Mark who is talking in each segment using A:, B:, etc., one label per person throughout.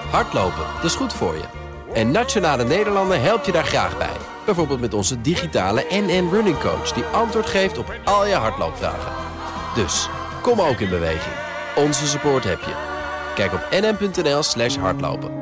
A: Hardlopen, dat is goed voor je. En Nationale Nederlanden helpt je daar graag bij. Bijvoorbeeld met onze digitale NN Running Coach... die antwoord geeft op al je hardloopvragen. Dus, kom ook in beweging. Onze support heb je. Kijk op nn.nl/hardlopen.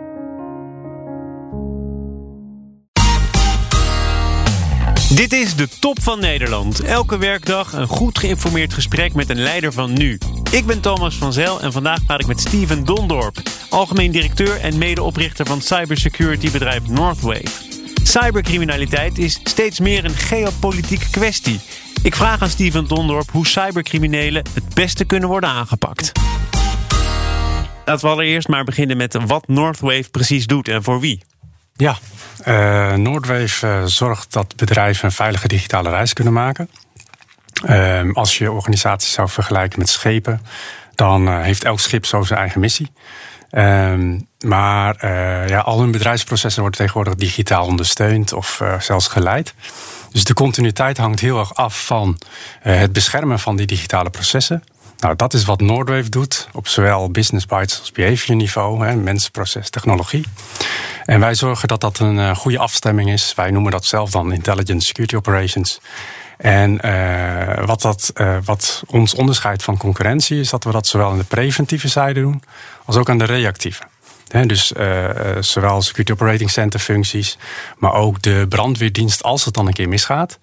B: Dit is de Top van Nederland. Elke werkdag een goed geïnformeerd gesprek met een leider van nu. Ik ben Thomas van Zel en vandaag praat ik met Steven Dondorp, algemeen directeur en medeoprichter van cybersecurity-bedrijf Northwave. Cybercriminaliteit is steeds meer een geopolitieke kwestie. Ik vraag aan Steven Dondorp hoe cybercriminelen het beste kunnen worden aangepakt. Laten we allereerst maar beginnen met wat Northwave precies doet en voor wie.
C: Ja, Northwave zorgt dat bedrijven een veilige digitale reis kunnen maken. Als je organisaties zou vergelijken met schepen, dan heeft elk schip zo zijn eigen missie. Maar al hun bedrijfsprocessen worden tegenwoordig digitaal ondersteund of zelfs geleid. Dus de continuïteit hangt heel erg af van het beschermen van die digitale processen. Nou, dat is wat Northwave doet op zowel business bytes als behavior niveau, mens, proces, technologie. En wij zorgen dat dat een goede afstemming is. Wij noemen dat zelf dan Intelligent Security Operations. En wat ons onderscheidt van concurrentie is dat we dat zowel aan de preventieve zijde doen als ook aan de reactieve. Dus zowel security operating center functies, maar ook de brandweerdienst als het dan een keer misgaat.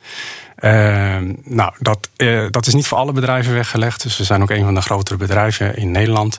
C: Dat is niet voor alle bedrijven weggelegd. Dus we zijn ook een van de grotere bedrijven in Nederland.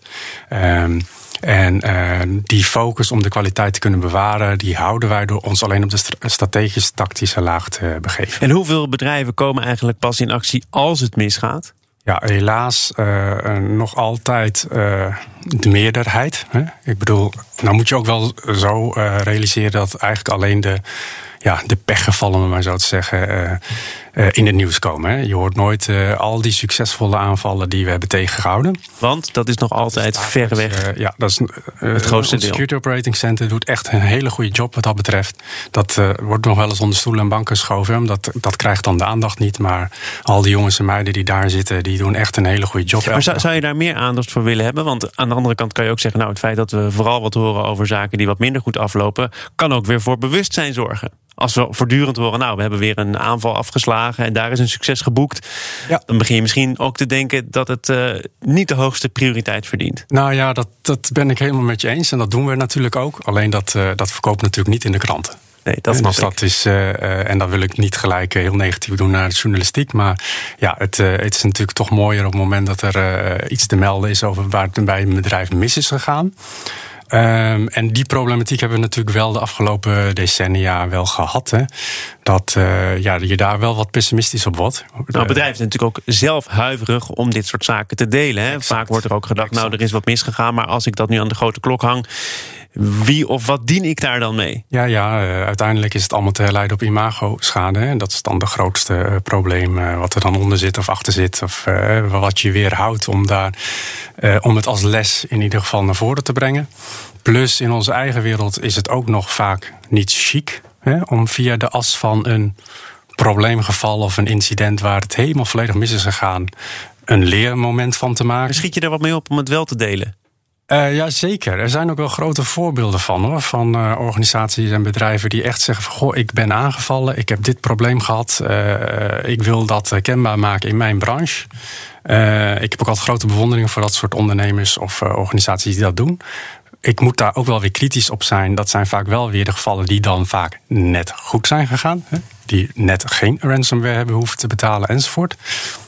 C: Die focus om de kwaliteit te kunnen bewaren, die houden wij door ons alleen op de strategische tactische laag te begeven.
B: En hoeveel bedrijven komen eigenlijk pas in actie als het misgaat?
C: Ja, helaas nog altijd de meerderheid. Hè? Ik bedoel, nou moet je ook wel zo realiseren dat eigenlijk alleen de pechgevallen, om maar zo te zeggen, in het nieuws komen. Hè. Je hoort nooit al die succesvolle aanvallen die we hebben tegengehouden.
B: Want dat is nog altijd verreweg
C: dat is
B: het grootste deel.
C: Security Operating Center doet echt een hele goede job wat dat betreft. Dat wordt nog wel eens onder stoelen en banken geschoven. Dat krijgt dan de aandacht niet. Maar al die jongens en meiden die daar zitten, die doen echt een hele goede job.
B: Maar zou je daar meer aandacht voor willen hebben? Want aan de andere kant kan je ook zeggen, nou, het feit dat we vooral wat horen over zaken die wat minder goed aflopen, kan ook weer voor bewustzijn zorgen. Als we voortdurend horen, nou, we hebben weer een aanval afgeslagen en daar is een succes geboekt. Ja. Dan begin je misschien ook te denken dat het niet de hoogste prioriteit verdient. Nou ja,
C: dat ben ik helemaal met je eens. En dat doen we natuurlijk ook. Alleen dat verkoopt natuurlijk niet in de kranten.
B: Nee, dat snap ik.
C: Dat is, en dan wil ik niet gelijk heel negatief doen naar de journalistiek. Maar ja, het is natuurlijk toch mooier op het moment dat er iets te melden is over waar het bij een bedrijf mis is gegaan. En die problematiek hebben we natuurlijk wel de afgelopen decennia wel gehad. Hè? Dat je daar wel wat pessimistisch op wordt.
B: Nou, bedrijven zijn natuurlijk ook zelf huiverig om dit soort zaken te delen. Hè? Vaak wordt er ook gedacht, nou, er is wat misgegaan, maar als ik dat nu aan de grote klok hang, wie of wat dien ik daar dan mee?
C: Uiteindelijk is het allemaal te herleiden op imago-schade. En dat is dan de grootste probleem wat er dan onder zit of achter zit. Of wat je weerhoudt om het als les in ieder geval naar voren te brengen. Plus in onze eigen wereld is het ook nog vaak niet chic om via de as van een probleemgeval of een incident waar het helemaal volledig mis is gegaan een leermoment van te maken.
B: Schiet je er wat mee op om het wel te delen?
C: Ja, zeker. Er zijn ook wel grote voorbeelden van, hoor. Van organisaties en bedrijven die echt zeggen van, goh, ik ben aangevallen, ik heb dit probleem gehad, ik wil dat kenbaar maken in mijn branche. Ik heb ook altijd grote bewondering voor dat soort ondernemers of organisaties die dat doen. Ik moet daar ook wel weer kritisch op zijn. Dat zijn vaak wel weer de gevallen die dan vaak net goed zijn gegaan. Hè? Die net geen ransomware hebben hoeven te betalen enzovoort.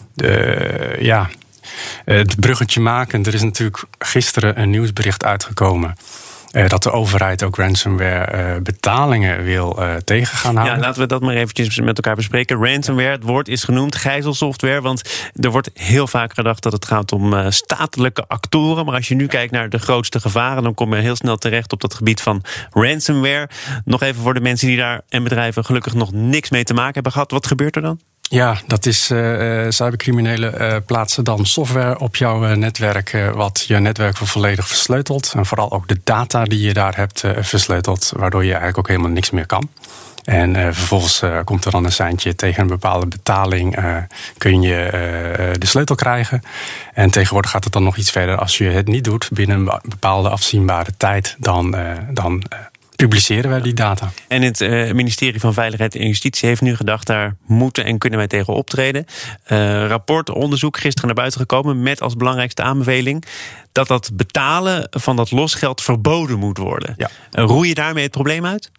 C: Het bruggetje maken. Er is natuurlijk gisteren een nieuwsbericht uitgekomen dat de overheid ook ransomware betalingen wil tegen gaan houden.
B: Ja, laten we dat maar eventjes met elkaar bespreken. Ransomware, het woord is genoemd, gijzelsoftware. Want er wordt heel vaak gedacht dat het gaat om statelijke actoren. Maar als je nu kijkt naar de grootste gevaren, dan kom je heel snel terecht op dat gebied van ransomware. Nog even voor de mensen die daar en bedrijven gelukkig nog niks mee te maken hebben gehad. Wat gebeurt er dan?
C: Ja, dat is cybercriminelen plaatsen dan software op jouw netwerk, wat je netwerk volledig versleutelt. En vooral ook de data die je daar hebt versleuteld, waardoor je eigenlijk ook helemaal niks meer kan. En vervolgens komt er dan een seintje tegen een bepaalde betaling. Kun je de sleutel krijgen. En tegenwoordig gaat het dan nog iets verder. Als je het niet doet binnen een bepaalde afzienbare tijd, dan publiceren wij die data.
B: En het ministerie van Veiligheid en Justitie heeft nu gedacht, daar moeten en kunnen wij tegen optreden. Rapport, onderzoek gisteren naar buiten gekomen met als belangrijkste aanbeveling dat betalen van dat losgeld verboden moet worden. Ja. Roei je daarmee het probleem uit?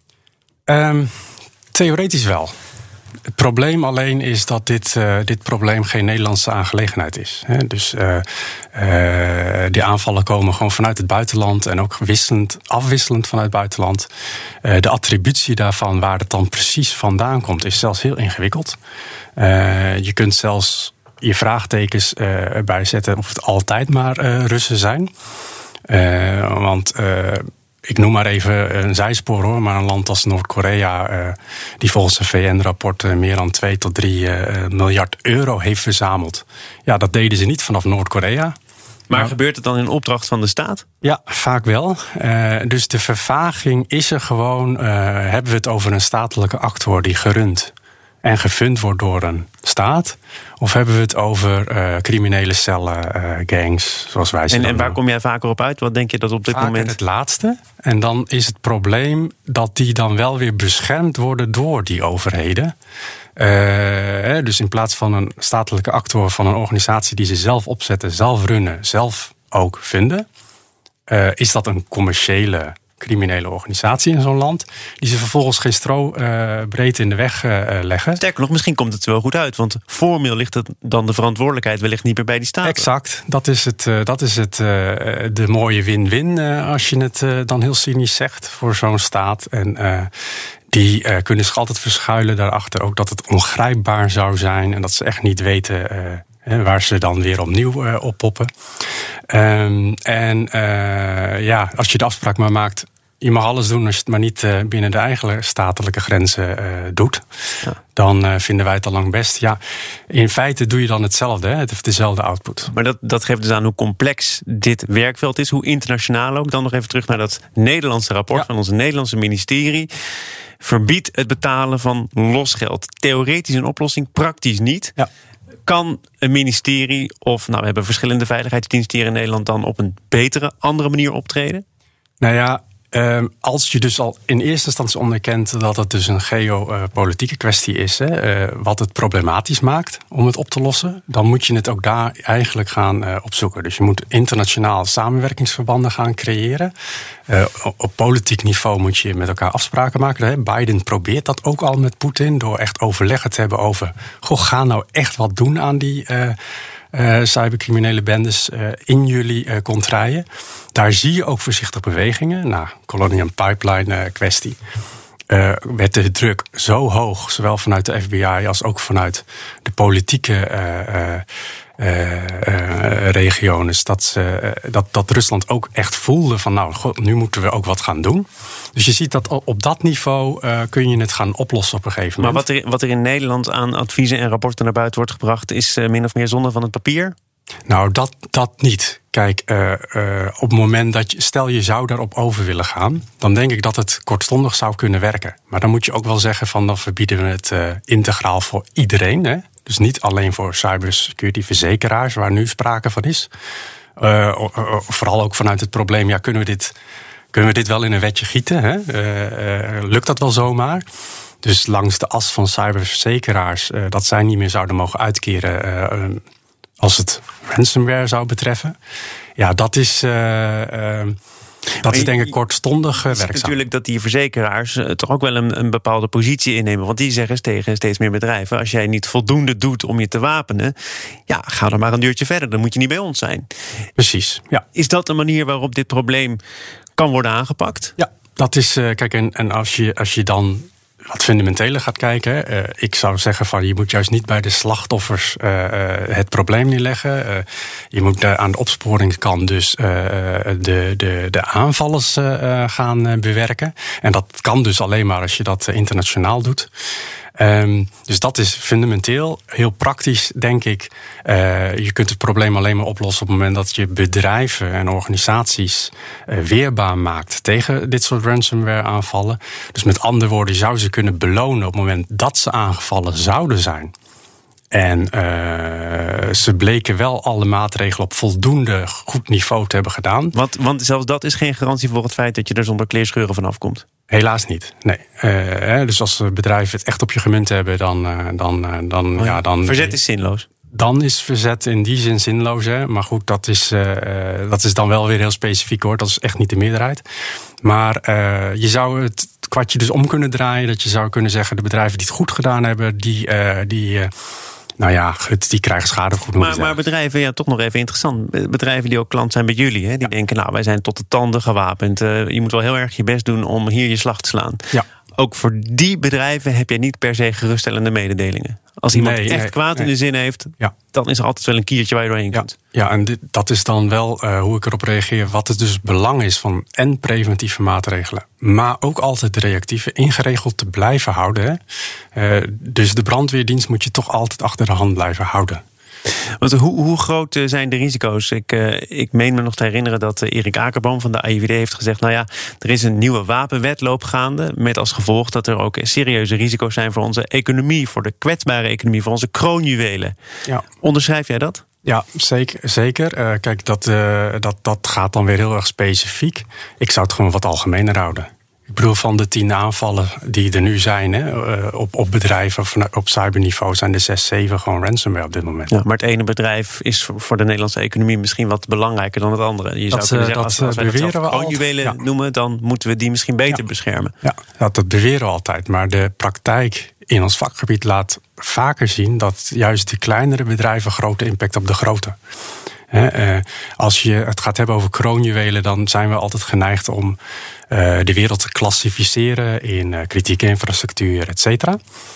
C: Theoretisch wel. Het probleem alleen is dat dit probleem geen Nederlandse aangelegenheid is. Dus die aanvallen komen gewoon vanuit het buitenland en ook afwisselend vanuit het buitenland. De attributie daarvan, waar het dan precies vandaan komt, is zelfs heel ingewikkeld. Je kunt zelfs je vraagtekens erbij zetten of het altijd maar Russen zijn. Want ik noem maar even een zijspoor hoor, maar een land als Noord-Korea, die volgens een VN-rapport meer dan 2 tot 3 miljard euro heeft verzameld. Ja, dat deden ze niet vanaf Noord-Korea.
B: Maar gebeurt het dan in opdracht van de staat?
C: Ja, vaak wel. Dus de vervaging is er gewoon. Hebben we het over een statelijke actor die gerund en gefund wordt door een staat? Of hebben we het over criminele cellen, gangs, zoals wij ze
B: En waar kom jij vaker op uit? Wat denk je dat op dit
C: vaker
B: moment?
C: Het laatste. En dan is het probleem dat die dan wel weer beschermd worden door die overheden. Dus in plaats van een statelijke actor van een organisatie die ze zelf opzetten, zelf runnen, zelf ook vinden, is dat een commerciële criminele organisatie in zo'n land, die ze vervolgens geen strobreedte in de weg leggen.
B: Sterker nog, misschien komt het er wel goed uit, want formeel ligt het dan de verantwoordelijkheid wellicht niet meer bij die staten.
C: Exact, dat is de mooie win-win, als je het dan heel cynisch zegt, voor zo'n staat. En die kunnen zich altijd verschuilen daarachter, ook dat het ongrijpbaar zou zijn en dat ze echt niet weten waar ze dan weer opnieuw oppoppen. Als je de afspraak maar maakt, je mag alles doen als je het maar niet binnen de eigen statelijke grenzen doet. Ja. Dan vinden wij het al lang best. Ja, in feite doe je dan hetzelfde. Het heeft dezelfde output.
B: Maar dat geeft dus aan hoe complex dit werkveld is. Hoe internationaal ook. Dan nog even terug naar dat Nederlandse rapport van onze Nederlandse ministerie. Verbiedt het betalen van losgeld. Theoretisch een oplossing, praktisch niet. Ja. Kan een ministerie of we hebben verschillende veiligheidsdiensten hier in Nederland dan op een betere, andere manier optreden?
C: Nou ja, als je dus al in eerste instantie onderkent dat het dus een geopolitieke kwestie is, wat het problematisch maakt om het op te lossen, dan moet je het ook daar eigenlijk gaan opzoeken. Dus je moet internationaal samenwerkingsverbanden gaan creëren. Op politiek niveau moet je met elkaar afspraken maken. Biden probeert dat ook al met Poetin door echt overleggen te hebben over, ga nou echt wat doen aan die cybercriminele bendes in jullie contraien. Daar zie je ook voorzichtig bewegingen. Colonial Pipeline kwestie. Werd de druk zo hoog, zowel vanuit de FBI als ook vanuit de politieke regionen, dat Rusland ook echt voelde van nu moeten we ook wat gaan doen. Dus je ziet dat op dat niveau kun je het gaan oplossen op een gegeven moment.
B: Maar wat er in Nederland aan adviezen en rapporten naar buiten wordt gebracht, is min of meer zonde van het papier?
C: Nou, dat niet. Kijk, op het moment dat stel je zou daarop over willen gaan, dan denk ik dat het kortstondig zou kunnen werken. Maar dan moet je ook wel zeggen van dan verbieden we het integraal voor iedereen. Hè? Dus niet alleen voor cybersecurity verzekeraars, waar nu sprake van is. Vooral ook vanuit het probleem, kunnen we dit wel in een wetje gieten? Hè? Lukt dat wel zomaar? Dus langs de as van cyberverzekeraars, dat zij niet meer zouden mogen uitkeren als het ransomware zou betreffen. Ja, dat is denk ik kortstondig werkzaam. Het is
B: natuurlijk dat die verzekeraars toch ook wel een bepaalde positie innemen. Want die zeggen tegen steeds meer bedrijven, als jij niet voldoende doet om je te wapenen, ga dan maar een deurtje verder. Dan moet je niet bij ons zijn.
C: Precies, ja.
B: Is dat een manier waarop dit probleem kan worden aangepakt?
C: Ja, dat is, kijk, en als je dan wat fundamenteler gaat kijken, ik zou zeggen van je moet juist niet bij de slachtoffers het probleem neerleggen. Je moet aan de opsporingskant dus de aanvallers gaan bewerken. En dat kan dus alleen maar als je dat internationaal doet. Dus dat is fundamenteel. Heel praktisch, denk ik. Je kunt het probleem alleen maar oplossen op het moment dat je bedrijven en organisaties weerbaar maakt tegen dit soort ransomware aanvallen. Dus met andere woorden, je zou ze kunnen belonen op het moment dat ze aangevallen zouden zijn. En ze bleken wel alle maatregelen op voldoende goed niveau te hebben gedaan.
B: Want zelfs dat is geen garantie voor het feit dat je er zonder kleerscheuren vanaf komt.
C: Helaas niet, nee. Dus als bedrijven het echt op je gemunt hebben, dan
B: verzet is zinloos.
C: Dan is verzet in die zin zinloos. Hè? Maar goed, dat is dan wel weer heel specifiek hoor. Dat is echt niet de meerderheid. Maar je zou het kwartje dus om kunnen draaien. Dat je zou kunnen zeggen, de bedrijven die het goed gedaan hebben, die krijgen schadevergoeding.
B: Maar bedrijven, toch nog even interessant. Bedrijven die ook klant zijn bij jullie. Hè? Die denken, wij zijn tot de tanden gewapend. Je moet wel heel erg je best doen om hier je slag te slaan. Ja. Ook voor die bedrijven heb je niet per se geruststellende mededelingen. Als iemand echt kwaad in de zin heeft, dan is er altijd wel een kiertje waar je doorheen kunt.
C: Ja, en dat is dan wel hoe ik erop reageer. Wat het dus belang is van en preventieve maatregelen, maar ook altijd de reactieve ingeregeld te blijven houden. Hè. Dus de brandweerdienst moet je toch altijd achter de hand blijven houden.
B: Want hoe groot zijn de risico's? Ik meen me nog te herinneren dat Erik Akerboom van de AIVD heeft gezegd, er is een nieuwe wapenwetloop gaande, met als gevolg dat er ook serieuze risico's zijn voor onze economie, voor de kwetsbare economie, voor onze kroonjuwelen. Ja. Onderschrijf jij dat?
C: Ja, zeker. Kijk, dat gaat dan weer heel erg specifiek. Ik zou het gewoon wat algemener houden. Ik bedoel, van de 10 aanvallen die er nu zijn op bedrijven of op cyberniveau zijn er 6, 7 gewoon ransomware op dit moment.
B: Ja, maar het ene bedrijf is voor de Nederlandse economie misschien wat belangrijker dan het andere. Je zou kunnen zeggen, als wij dat zelf kroonjuwelen noemen, dan moeten we die misschien beter beschermen.
C: Ja, dat beweren we altijd. Maar de praktijk in ons vakgebied laat vaker zien dat juist de kleinere bedrijven grote impact op de grote. Als je het gaat hebben over kroonjuwelen, dan zijn we altijd geneigd om de wereld te klassificeren in kritieke infrastructuur, et cetera.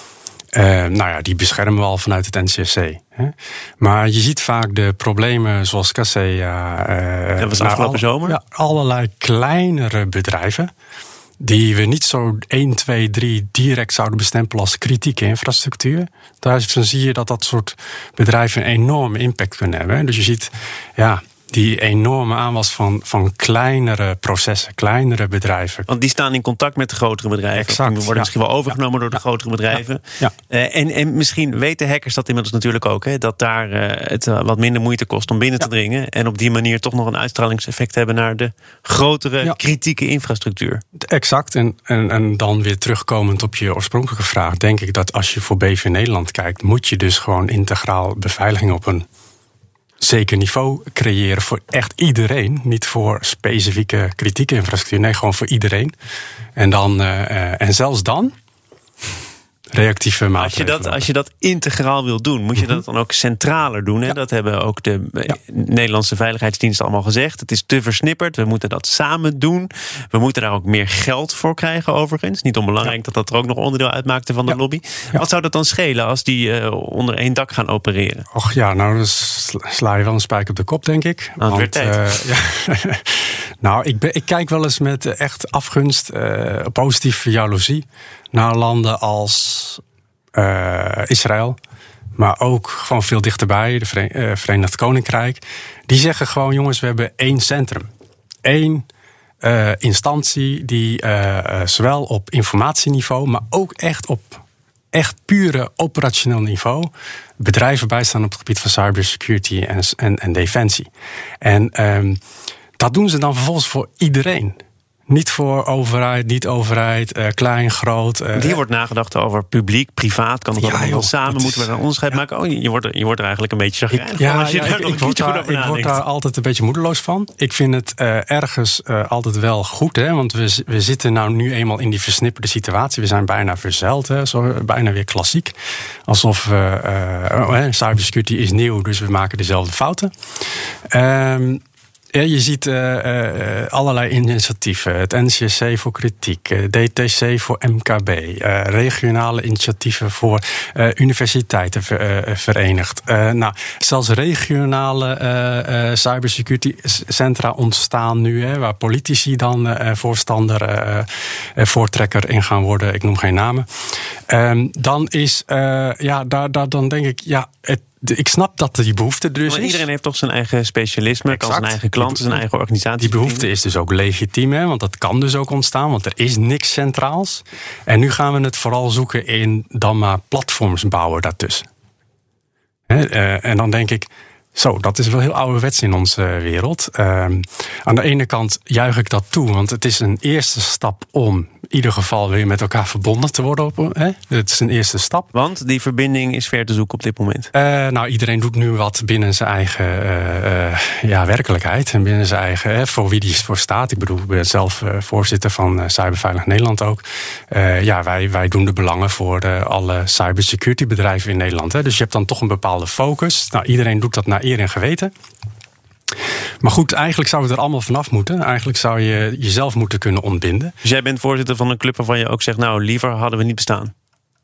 C: Die beschermen we al vanuit het NCSC. Maar je ziet vaak de problemen zoals Kaseya.
B: Dat was afgelopen zomer?
C: Ja, allerlei kleinere bedrijven die we niet zo 1, 2, 3 direct zouden bestempelen als kritieke infrastructuur. Dan zie je dat soort bedrijven een enorme impact kunnen hebben. Dus je ziet die enorme aanwas van kleinere processen, kleinere bedrijven.
B: Want die staan in contact met de grotere bedrijven.
C: Exact,
B: die worden misschien wel overgenomen door de grotere bedrijven. Ja. En misschien weten hackers dat inmiddels natuurlijk ook. Hè, dat daar het wat minder moeite kost om binnen te dringen. En op die manier toch nog een uitstralingseffect hebben naar de grotere kritieke infrastructuur.
C: Exact. En dan weer terugkomend op je oorspronkelijke vraag, denk ik dat als je voor BV Nederland kijkt, moet je dus gewoon integraal beveiliging op een zeker niveau creëren voor echt iedereen. Niet voor specifieke kritieke infrastructuur. Nee, gewoon voor iedereen. En zelfs dan reactieve maatregelen.
B: Als je dat integraal wil doen, moet je dat dan ook centraler doen. Hè? Ja. Dat hebben ook de Nederlandse veiligheidsdiensten allemaal gezegd. Het is te versnipperd, we moeten dat samen doen. We moeten daar ook meer geld voor krijgen overigens. Niet onbelangrijk dat er ook nog onderdeel uitmaakte van de lobby. Ja. Wat zou dat dan schelen als die onder één dak gaan opereren?
C: Och ja, nou dan sla je wel een spijker op de kop, denk ik.
B: Nou, het werd tijd.
C: Nou, ik kijk wel eens met echt afgunst, positieve jaloezie naar landen als Israël, maar ook gewoon veel dichterbij, de Verenigd Koninkrijk. Die zeggen gewoon, jongens, we hebben 1 centrum. 1 instantie die zowel op informatieniveau, maar ook echt op pure operationeel niveau bedrijven bijstaan op het gebied van cybersecurity en defensie. En dat doen ze dan vervolgens voor iedereen. Niet voor overheid, niet overheid, klein, groot.
B: Hier wordt nagedacht over publiek, privaat. Kan het allemaal samen? Moeten we daar een onderscheid maken? Oh, je wordt er eigenlijk een beetje chagrijnig.
C: Ik word daar altijd een beetje moedeloos van. Ik vind het ergens altijd wel goed. Hè, want we zitten nou nu eenmaal in die versnipperde situatie. We zijn bijna verzeild. Bijna weer klassiek. Alsof cybersecurity is nieuw, dus we maken dezelfde fouten. Ja, je ziet allerlei initiatieven. Het NCSC voor kritiek, DTC voor MKB, regionale initiatieven voor universiteiten verenigd. Zelfs regionale cybersecurity centra ontstaan nu, waar politici dan voortrekker in gaan worden. Ik noem geen namen. Dan is, dan denk ik, ik snap dat die behoefte er dus is.
B: Iedereen heeft toch zijn eigen specialisme, exact. Kan zijn eigen klanten, zijn eigen organisatie.
C: Die behoefte is dus ook legitiem, hè, want dat kan dus ook ontstaan, want er is niks centraals. En nu gaan we het vooral zoeken in dan maar platforms bouwen daartussen. En dan denk ik, dat is wel heel ouderwets in onze wereld. Aan de ene kant juich ik dat toe, want het is een eerste stap om in ieder geval weer met elkaar verbonden te worden. Het is een eerste stap.
B: Want die verbinding is ver te zoeken op dit moment.
C: Iedereen doet nu wat binnen zijn eigen werkelijkheid. En binnen zijn eigen, voor wie die voor staat. Ik bedoel, ik ben zelf voorzitter van Cyberveilig Nederland ook. Wij doen de belangen voor alle cybersecurity bedrijven in Nederland. Dus je hebt dan toch een bepaalde focus. Iedereen doet dat naar eer en geweten. Maar goed, eigenlijk zou het er allemaal vanaf moeten. Eigenlijk zou je jezelf moeten kunnen ontbinden.
B: Dus jij bent voorzitter van een club waarvan je ook zegt, liever hadden we niet bestaan?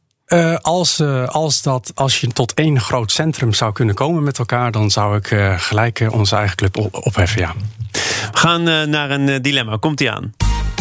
C: Als je tot één groot centrum zou kunnen komen met elkaar, dan zou ik gelijk onze eigen club opheffen, ja.
B: We gaan naar een dilemma. Komt-ie aan.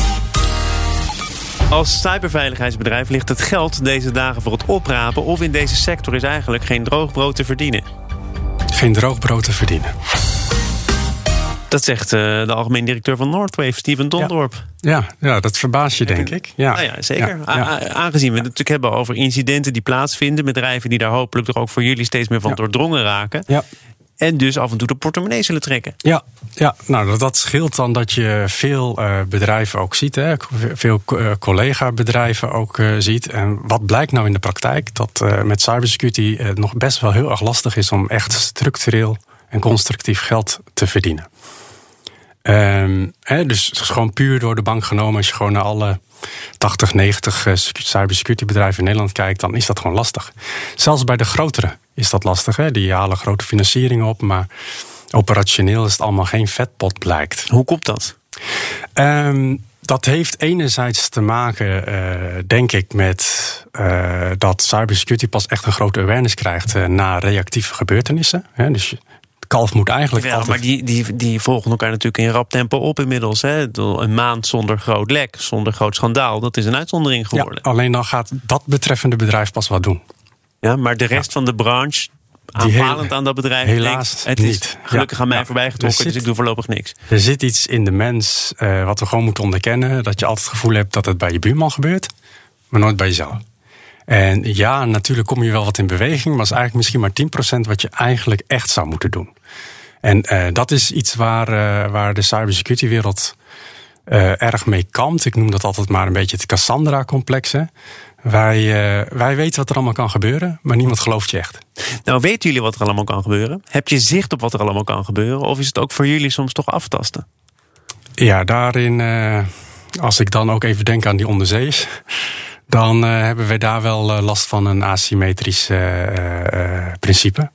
B: Als cyberveiligheidsbedrijf ligt het geld deze dagen voor het oprapen, of in deze sector is eigenlijk geen droog brood te verdienen?
C: Geen droog brood te verdienen.
B: Dat zegt de algemeen directeur van Northwave, Steven Dondorp.
C: Ja, dat verbaast je, denk ik. Ja.
B: Zeker. Aangezien we het natuurlijk hebben over incidenten die plaatsvinden, bedrijven die daar hopelijk toch ook voor jullie steeds meer van doordrongen raken. Ja. En dus af en toe de portemonnee zullen trekken.
C: Ja, dat scheelt dan dat je veel bedrijven ook ziet. Hè? Veel collega-bedrijven ook ziet. En wat blijkt nou in de praktijk? Dat met cybersecurity het nog best wel heel erg lastig is om echt structureel en constructief geld te verdienen. Dus gewoon puur door de bank genomen, als je gewoon naar alle 80, 90 cybersecurity bedrijven in Nederland kijkt, dan is dat gewoon lastig. Zelfs bij de grotere is dat lastig. Hè? Die halen grote financieringen op, maar operationeel is het allemaal geen vetpot, blijkt.
B: Hoe komt dat?
C: Dat heeft enerzijds te maken, denk ik, met dat cybersecurity pas echt een grote awareness krijgt na reactieve gebeurtenissen. Dus kalf moet eigenlijk altijd...
B: Maar die volgen elkaar natuurlijk in rap tempo op inmiddels. Hè? Een maand zonder groot lek, zonder groot schandaal. Dat is een uitzondering geworden.
C: Ja, alleen dan gaat dat betreffende bedrijf pas wat doen.
B: Ja, maar de rest van de branche, aanpalend aan dat bedrijf,
C: helaas
B: denkt, het is gelukkig aan mij voorbij getrokken, dus ik doe voorlopig niks.
C: Er zit iets in de mens wat we gewoon moeten onderkennen. Dat je altijd het gevoel hebt dat het bij je buurman gebeurt, maar nooit bij jezelf. En ja, natuurlijk kom je wel wat in beweging, maar het is eigenlijk misschien maar 10% wat je eigenlijk echt zou moeten doen. En dat is iets waar de cybersecurity-wereld erg mee kampt. Ik noem dat altijd maar een beetje het Cassandra-complex. Wij weten wat er allemaal kan gebeuren, maar niemand gelooft je echt.
B: Nou, weten jullie wat er allemaal kan gebeuren? Heb je zicht op wat er allemaal kan gebeuren? Of is het ook voor jullie soms toch aftasten?
C: Ja, daarin, als ik dan ook even denk aan die onderzeeërs, dan hebben we daar wel last van een asymmetrisch principe.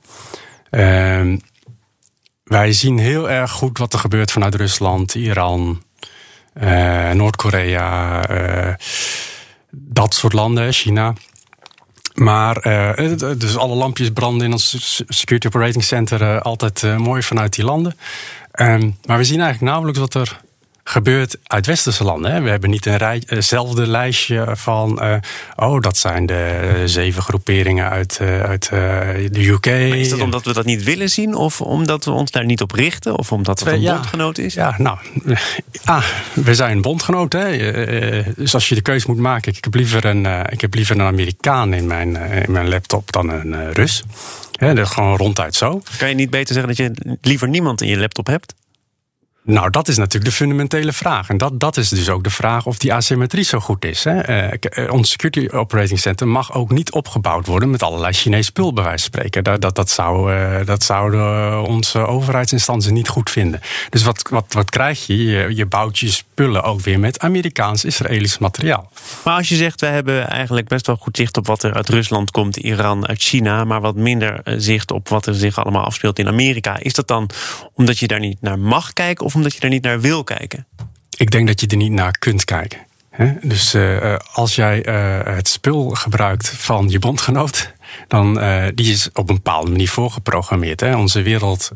C: Wij zien heel erg goed wat er gebeurt vanuit Rusland, Iran, Noord-Korea, dat soort landen, China. Maar dus alle lampjes branden in ons Security Operating Center altijd mooi vanuit die landen. Maar we zien eigenlijk nauwelijks wat er gebeurt uit westerse landen. Hè. We hebben niet hetzelfde lijstje van dat zijn de 7 groeperingen uit de UK. Maar
B: is dat omdat we dat niet willen zien? Of omdat we ons daar niet op richten? Of omdat het een bondgenoot is?
C: Ja, we zijn een bondgenoot. Hè. Dus als je de keuze moet maken, ik heb liever een Amerikaan in mijn laptop dan een Rus. Dat is gewoon ronduit zo.
B: Kan je niet beter zeggen dat je liever niemand in je laptop hebt?
C: Nou, dat is natuurlijk de fundamentele vraag. En dat is dus ook de vraag of die asymmetrie zo goed is. Hè? Ons Security Operating Center mag ook niet opgebouwd worden met allerlei Chinees spul, bij wijze van spreken. Dat zouden onze overheidsinstanties niet goed vinden. Dus wat krijg je? Je bouwt je spullen ook weer met Amerikaans-Israëlisch materiaal.
B: Maar als je zegt, we hebben eigenlijk best wel goed zicht op wat er uit Rusland komt, Iran, uit China, maar wat minder zicht op wat er zich allemaal afspeelt in Amerika. Is dat dan omdat je daar niet naar mag kijken of omdat je daar niet naar wil kijken?
C: Ik denk dat je er niet naar kunt kijken. Dus als jij het spul gebruikt van je bondgenoot, dan die is op een bepaalde manier voorgeprogrammeerd. Onze wereld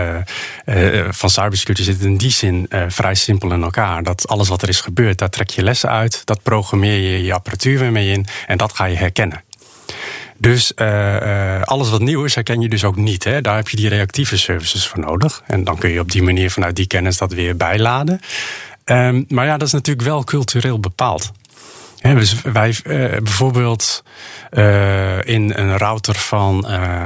C: van cybersecurity zit in die zin vrij simpel in elkaar. Dat alles wat er is gebeurd, daar trek je lessen uit, dat programmeer je apparatuur weer mee in en dat ga je herkennen. Dus alles wat nieuw is, herken je dus ook niet. Hè? Daar heb je die reactieve services voor nodig. En dan kun je op die manier vanuit die kennis dat weer bijladen. Maar ja, dat is natuurlijk wel cultureel bepaald. Dus wij bijvoorbeeld in een router van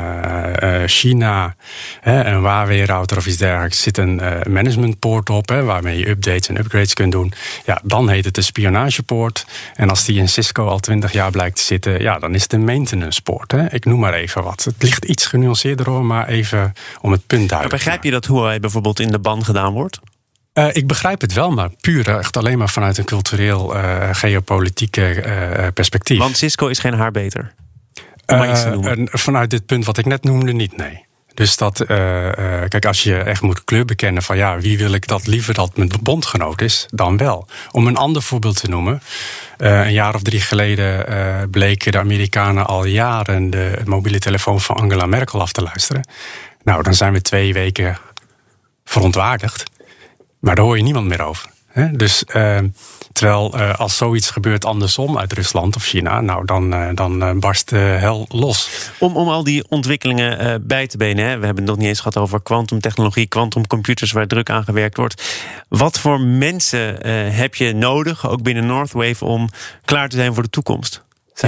C: China, een Huawei-router of iets dergelijks, zit een managementpoort op, waarmee je updates en upgrades kunt doen. Ja, dan heet het de spionagepoort. En als die in Cisco al 20 jaar blijkt te zitten, ja, dan is het een maintenancepoort. Ik noem maar even wat. Het ligt iets genuanceerder hoor, maar even om het punt duidelijk te maken.
B: Begrijp je dat Huawei bijvoorbeeld in de ban gedaan wordt?
C: Ik begrijp het wel, maar puur echt alleen maar vanuit een cultureel, geopolitieke perspectief.
B: Want Cisco is geen haar beter? Om maar iets te noemen.
C: Vanuit dit punt wat ik net noemde niet, nee. Dus dat, kijk, als je echt moet kleur bekennen van ja, wie wil ik dat liever dat mijn bondgenoot is, dan wel. Om een ander voorbeeld te noemen. Een jaar of 3 geleden bleken de Amerikanen al jaren de mobiele telefoon van Angela Merkel af te luisteren. Nou, dan zijn we 2 weken verontwaardigd. Maar daar hoor je niemand meer over. Dus terwijl als zoiets gebeurt andersom uit Rusland of China, nou dan barst de hel los.
B: Om al die ontwikkelingen bij te benen, we hebben het nog niet eens gehad over kwantumtechnologie, kwantumcomputers waar druk aan gewerkt wordt. Wat voor mensen heb je nodig, ook binnen Northwave, om klaar te zijn voor de toekomst?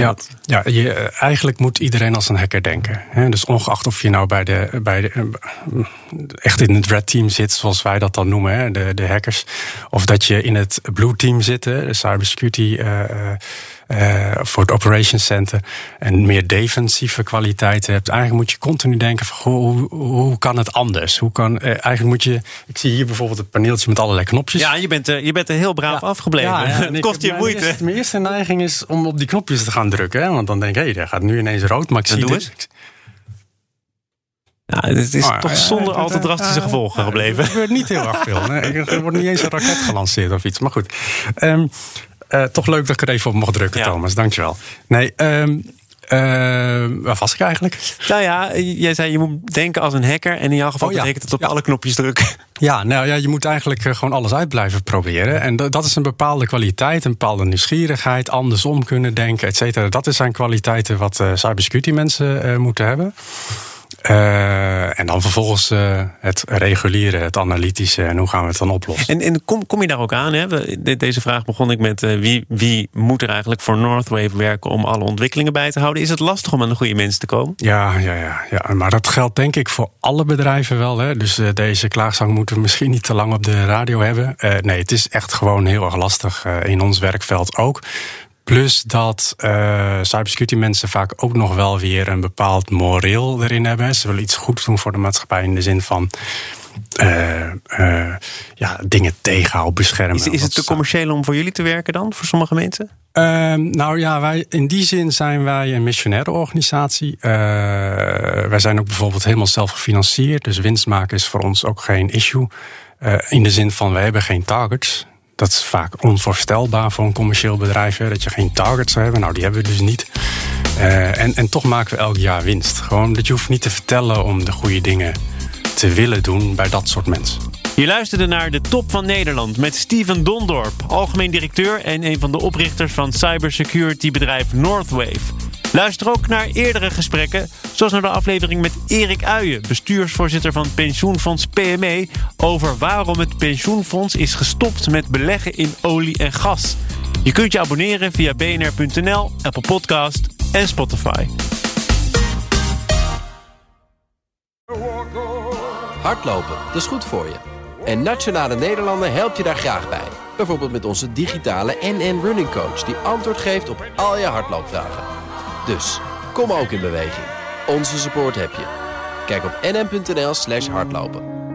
C: Eigenlijk moet iedereen als een hacker denken. Dus ongeacht of je nou bij de echt in het red team zit, zoals wij dat dan noemen, de hackers, of dat je in het blue team zit, de cybersecurity voor het operations center, en meer defensieve kwaliteiten hebt. Eigenlijk moet je continu denken van, hoe kan het anders? Eigenlijk moet je, ik zie hier bijvoorbeeld een paneeltje met allerlei knopjes.
B: Ja, je bent er heel braaf afgebleven. Het kost je moeite.
C: Mijn eerste neiging is om op die knopjes te gaan drukken. Hè? Want dan denk ik, dat gaat nu ineens rood, maar ik zie het.
B: Ja, het is toch zonder al te drastische gevolgen gebleven.
C: Er gebeurt niet heel erg veel. Er wordt niet eens een raket gelanceerd of iets. Maar goed. Toch leuk dat ik er even op mocht drukken, Thomas. Dankjewel. Nee, waar was ik eigenlijk?
B: Nou ja, jij zei je moet denken als een hacker. En in jouw geval betekent het op alle knopjes drukken.
C: Ja, nou ja, je moet eigenlijk gewoon alles uit blijven proberen. En dat is een bepaalde kwaliteit, een bepaalde nieuwsgierigheid, andersom kunnen denken, et cetera. Dat zijn kwaliteiten wat cybersecurity mensen moeten hebben. En dan vervolgens het reguliere, het analytische en hoe gaan we het dan oplossen.
B: En kom je daar ook aan? Hè? Deze vraag begon ik met wie moet er eigenlijk voor Northwave werken om alle ontwikkelingen bij te houden? Is het lastig om aan de goede mensen te komen?
C: Ja, maar dat geldt denk ik voor alle bedrijven wel. Hè? Dus deze klaagzang moeten we misschien niet te lang op de radio hebben. Nee, het is echt gewoon heel erg lastig in ons werkveld ook. Plus dat cybersecurity mensen vaak ook nog wel weer een bepaald moreel erin hebben. Ze willen iets goeds doen voor de maatschappij in de zin van dingen tegenhouden, beschermen.
B: Is het te commercieel om voor jullie te werken dan, voor sommige mensen?
C: Nou ja, in die zin zijn wij een missionaire organisatie. Wij zijn ook bijvoorbeeld helemaal zelf gefinancierd. Dus winst maken is voor ons ook geen issue. In de zin van, wij hebben geen targets. Dat is vaak onvoorstelbaar voor een commercieel bedrijf, dat je geen targets zou hebben. Nou, die hebben we dus niet. En toch maken we elk jaar winst. Gewoon dat je hoeft niet te vertellen om de goede dingen te willen doen bij dat soort mensen.
B: Je luisterde naar de Top van Nederland met Steven Dondorp, algemeen directeur en een van de oprichters van cybersecurity bedrijf Northwave. Luister ook naar eerdere gesprekken, zoals naar de aflevering met Erik Uijen, bestuursvoorzitter van pensioenfonds PME, over waarom het pensioenfonds is gestopt met beleggen in olie en gas. Je kunt je abonneren via bnr.nl, Apple Podcast en Spotify.
A: Hardlopen, dat is goed voor je. En Nationale Nederlanden helpt je daar graag bij. Bijvoorbeeld met onze digitale NN Running Coach die antwoord geeft op al je hardloopvragen. Dus, kom ook in beweging. Onze support heb je. Kijk op nn.nl/hardlopen.